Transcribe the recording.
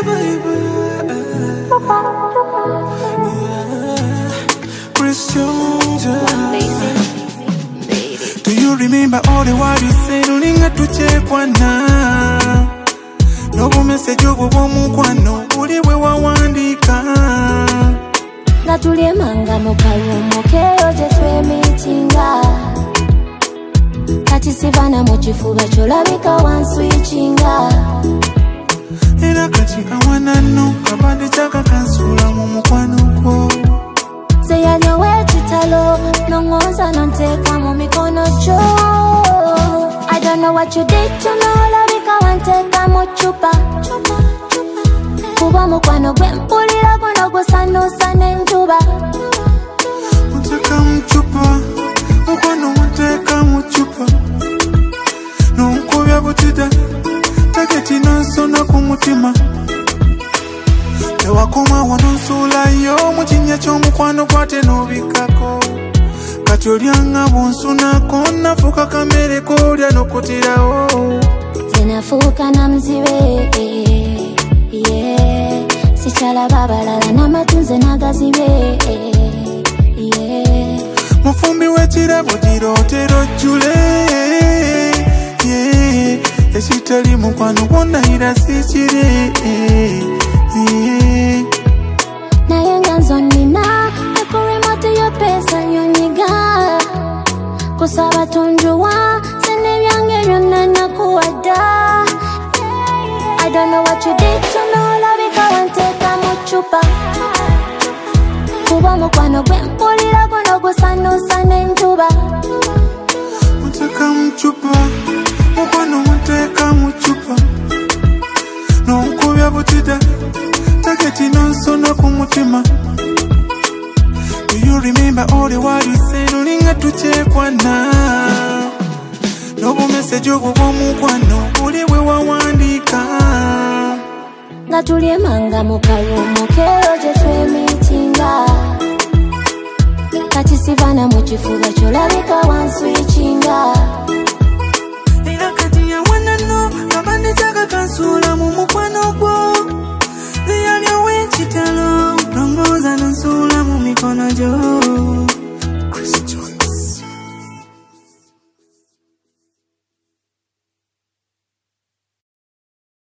baby. Christian, do you remember all the while you said ulinga tuchekwana? No message ugo mukwano uliwe wawandika. Natulie manga mukarumo keyo je twemetinga. Kati sivana muchifuba cholabika wanswitchinga. Era kati awana no kabande chaka kansula mumukwano ko. Seyalyo wechitalo nongoza nanteka mumikono jo. I don't know what you did to me, labika wanteka muchupa. Kuba mukwano gwempulira guno gusanusa n'enjuba. Wanteka muchupa, mukwano wanteka muchupa. Nonkubya butida, taketi nansona kumutima. Tewakoma wanonsulayo mukinya ky'omukwano kwate n'obikako. Kati olyanga bwonsunako nafuuka kamere k'olya n'okutirawo. Zenafuuka namuzibe, yeah. Sikyalaba abalala n'amatunze n'agazibe, yeah. Mufumbi w'ekirabo girootera ojjule, yeah. Ekitali mukwano gwonnayira sikiri, yeah. Naye nga nzonnina ekuremate y'opesa nyonyiga. Kusaba tunjuwa sene byange byonna nakuwadda. I don't know what you did to me, labika wanteka muchupa. Kuba mukwano gwempulira guno gusanusa n'enjuba. Wanteka muchupa, mukwano wanteka muchupa. Nonkubya butida, taketi nansona kumutima. Do you remember all the while you said ulinga tuchekwana? Nobu message ugo mukwano uliwe wawandika. Natulie manga mukarumo keyo je twemetinga. Kati sivana muchifuba cholabika wanswitchinga. Era kati awana no kabande chaka kansula mumukwano gwo. Ziyalyo wechitalo